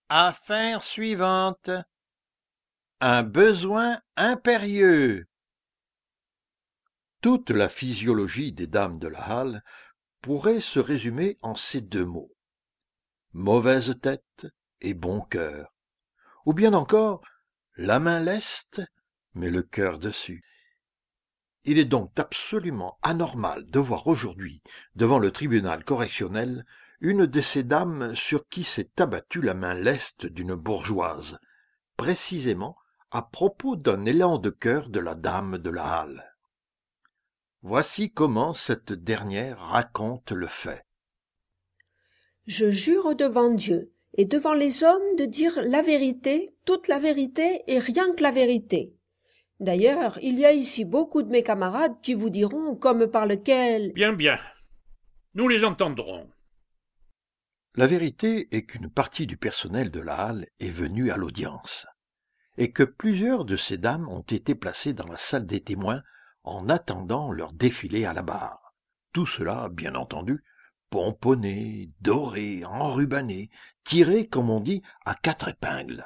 Affaire suivante. Un besoin impérieux. Toute la physiologie des dames de la Halle pourrait se résumer en ces deux mots. Mauvaise tête et bon cœur. Ou bien encore, la main leste, mais le cœur dessus. Il est donc absolument anormal de voir aujourd'hui, devant le tribunal correctionnel, une de ces dames sur qui s'est abattue la main leste d'une bourgeoise, précisément à propos d'un élan de cœur de la dame de la Halle. Voici comment cette dernière raconte le fait. Je jure devant Dieu et devant les hommes de dire la vérité, toute la vérité et rien que la vérité. D'ailleurs, il y a ici beaucoup de mes camarades qui vous diront comme par lequel... Bien, bien. Nous les entendrons. La vérité est qu'une partie du personnel de la Halle est venue à l'audience, et que plusieurs de ces dames ont été placées dans la salle des témoins en attendant leur défilé à la barre. Tout cela, bien entendu, pomponné, doré, enrubanné, tiré, comme on dit, à 4 épingles.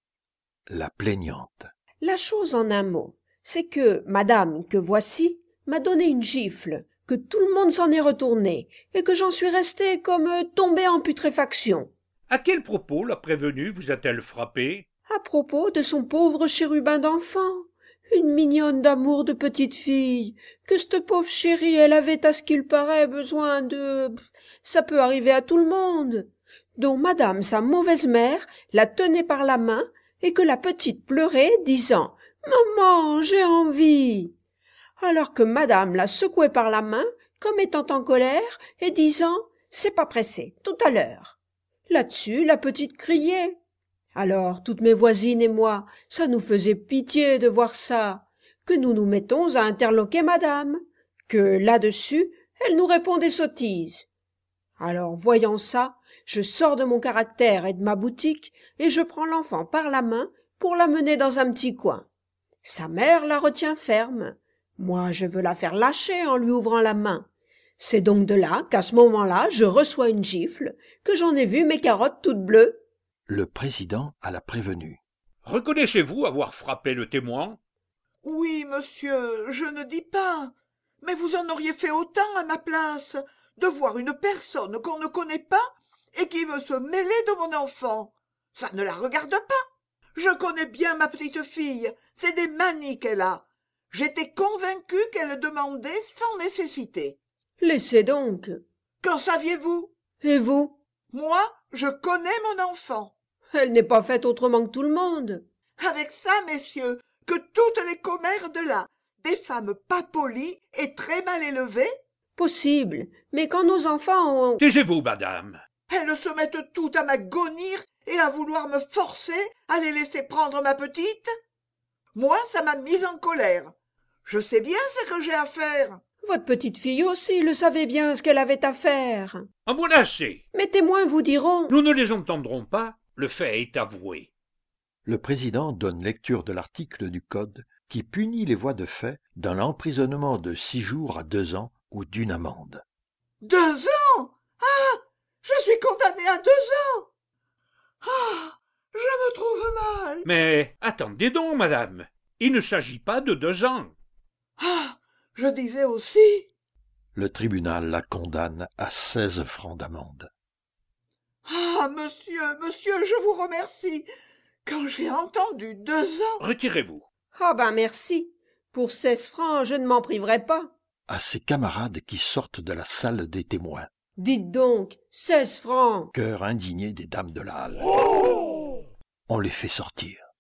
La plaignante. La chose en un mot, c'est que madame que voici m'a donné une gifle, que tout le monde s'en est retourné, et que j'en suis restée comme tombée en putréfaction. À quel propos la prévenue vous a-t-elle frappé? À propos de son pauvre chérubin d'enfant, une mignonne d'amour de petite fille, que cette pauvre chérie, elle avait à ce qu'il paraît besoin de... Ça peut arriver à tout le monde. Dont madame, sa mauvaise mère, la tenait par la main, et que la petite pleurait, disant « Maman, j'ai envie !» alors que madame la secouait par la main, comme étant en colère, et disant « C'est pas pressé, tout à l'heure !» Là-dessus, la petite criait. Alors, toutes mes voisines et moi, ça nous faisait pitié de voir ça, que nous nous mettons à interloquer madame, que là-dessus, elle nous répond des sottises. Alors, voyant ça, je sors de mon caractère et de ma boutique, et je prends l'enfant par la main pour la mener dans un petit coin. Sa mère la retient ferme. Moi, je veux la faire lâcher en lui ouvrant la main. C'est donc de là qu'à ce moment-là, je reçois une gifle, que j'en ai vu mes carottes toutes bleues. Le président à la prévenue. Reconnaissez-vous avoir frappé le témoin? Oui, monsieur, je ne dis pas. Mais vous en auriez fait autant à ma place, de voir une personne qu'on ne connaît pas et qui veut se mêler de mon enfant. Ça ne la regarde pas. Je connais bien ma petite fille, c'est des manies qu'elle a. J'étais convaincu qu'elle demandait sans nécessité. Laissez donc. Qu'en saviez-vous? Et vous? Moi, je connais mon enfant. Elle n'est pas faite autrement que tout le monde. Avec ça, messieurs, que toutes les commères de là, des femmes pas polies et très mal élevées, Possible, mais quand nos enfants ont... Taisez-vous, madame. elles se mettent toutes à m'agonir et à vouloir me forcer à les laisser prendre ma petite. Moi, ça m'a mise en colère. Je sais bien ce que j'ai à faire. Votre petite fille aussi le savait bien ce qu'elle avait à faire. En voilà assez. Mes témoins vous diront... Nous ne les entendrons pas. Le fait est avoué. Le président donne lecture de l'article du Code qui punit les voies de fait d'un emprisonnement de 6 jours à 2 ans ou d'une amende. 2 ans? Ah! Je suis condamné à 2 ans! Ah! Je me trouve mal! Mais attendez donc, madame. Il ne s'agit pas de 2 ans. Ah! Je disais aussi... Le tribunal la condamne à 16 francs d'amende. Ah, monsieur, je vous remercie. Quand j'ai entendu 2 ans... Retirez-vous. Ah ben merci. Pour 16 francs, je ne m'en priverai pas. À ses camarades qui sortent de la salle des témoins. Dites donc, 16 francs. Cœur indigné des dames de la Halle. On les fait sortir.